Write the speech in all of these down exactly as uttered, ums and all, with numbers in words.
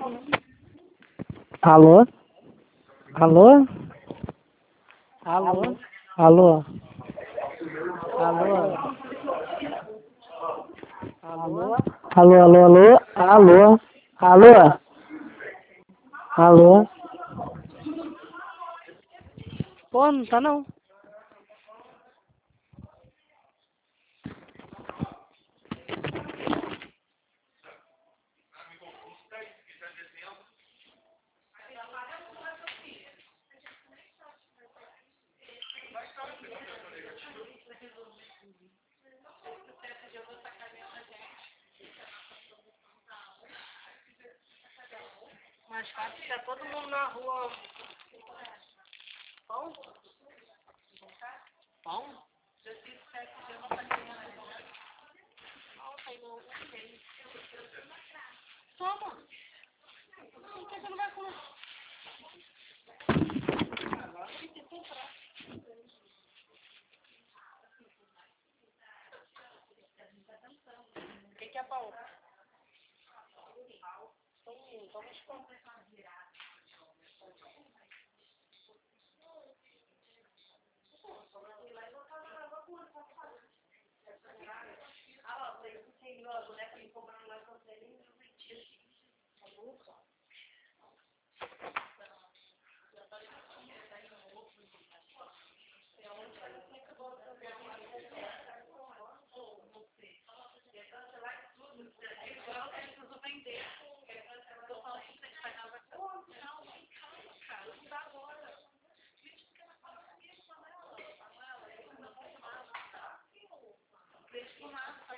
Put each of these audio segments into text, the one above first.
Alô? Alô? Alô? Alô? Alô? Alô? Alô, alô, alô? Alô? Alô? Alô? Pô, não tá não. Mais fácil ficar todo mundo na rua. Pão? Pão? Eu fiz sete dias pra fazer na rua. Não, tá indo bem. Toma. Por que você não vai comer? Agora tem que comprar. O que que é pão? Sim, vamos comprar.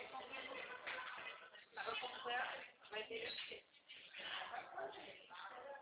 Vai ter